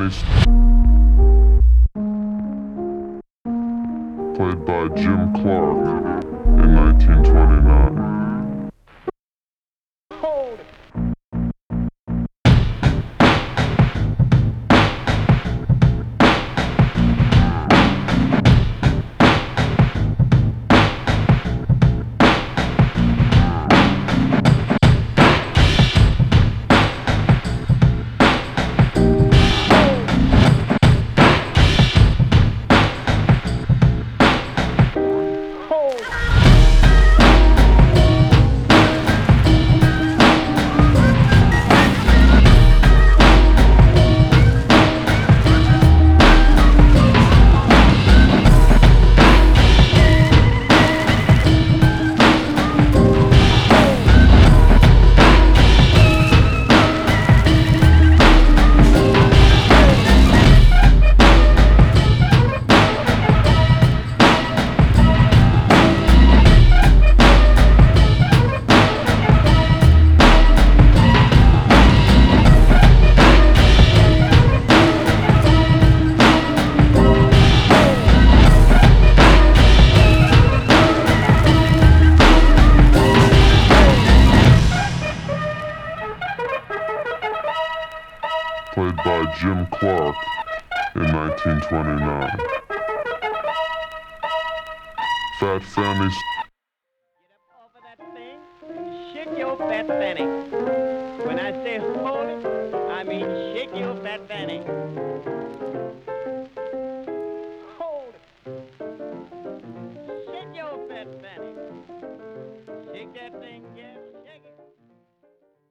Fanny, played by Jim Clark in 1929. Hold it. Played by Jim Clark in 1929. Fat Fanny. Get up off of that thing and shake your fat fanny. When I say hold it, I mean shake your fat fanny. Hold it. Shake your fat fanny.